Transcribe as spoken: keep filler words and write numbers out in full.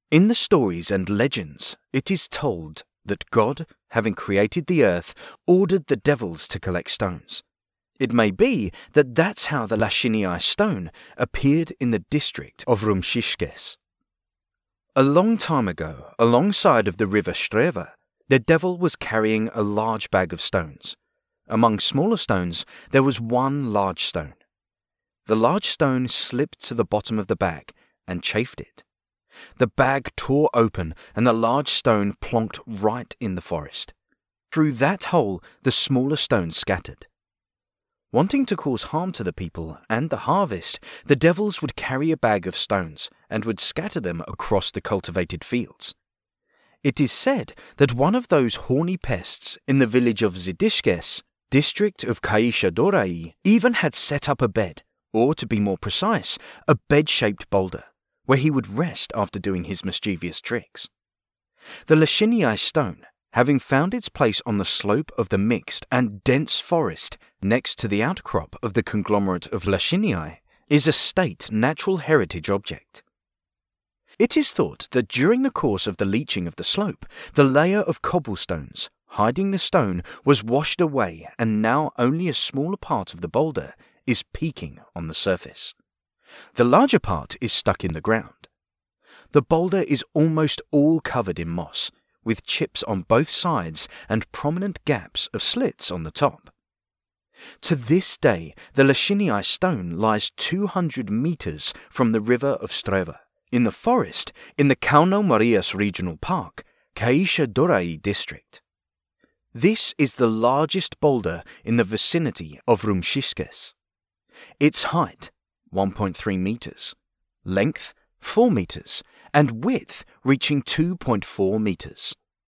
In the stories and legends, it is told that God, having created the earth, ordered the devils to collect stones. It may be that that's how the Lashiniai stone appeared in the district of Rumšiškės. A long time ago, alongside of the river Streva, the devil was carrying a large bag of stones. Among smaller stones, there was one large stone. The large stone slipped to the bottom of the bag and chafed it. The bag tore open and the large stone plonked right in the forest. Through that hole, the smaller stones scattered. Wanting to cause harm to the people and the harvest, the devils would carry a bag of stones and would scatter them across the cultivated fields. It is said that one of those horny pests in the village of Židiškės, district of Kaišiadorys, even had set up a bed, or to be more precise, a bed-shaped boulder, where he would rest after doing his mischievous tricks. The Lashiniai stone, having found its place on the slope of the mixed and dense forest next to the outcrop of the conglomerate of Lashiniai, is a state natural heritage object. It is thought that during the course of the leaching of the slope, the layer of cobblestones hiding the stone was washed away, and now only a smaller part of the boulder is peeking on the surface. The larger part is stuck in the ground. The boulder is almost all covered in moss, with chips on both sides and prominent gaps of slits on the top. To this day, the Lashiniai stone lies two hundred meters from the river of Streva, in the forest in the Kauno Marias Regional Park, Kaišiadorys district. This is the largest boulder in the vicinity of Rumšiškės. Its height, one point three meters, length, four meters, and width reaching two point four meters.